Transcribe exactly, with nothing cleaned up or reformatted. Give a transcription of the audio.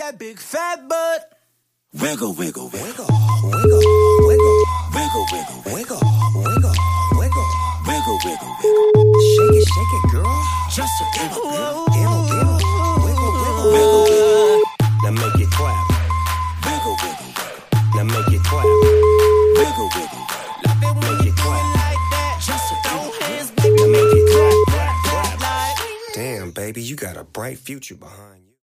that big fat butt. Wiggle, wiggle, Wiggle, wiggle. wiggle, wiggle. Wiggle, wiggle, Wiggle, wiggle, wiggle. wiggle, wiggle, wiggle. Shake it, shake it, girl. Just a little bit. Giggle, giggle. Wiggle, wiggle, Wiggle, wiggle. Now make it clap. Wiggle, wiggle, wiggle. Now make it clap. Wiggle, wiggle, wiggle. Love it when Make you it do clap. it like that. Just a Throw little hands, Now baby, make it clap, clap, clap, clap, clap. like. Damn, baby, you got a bright future behind you.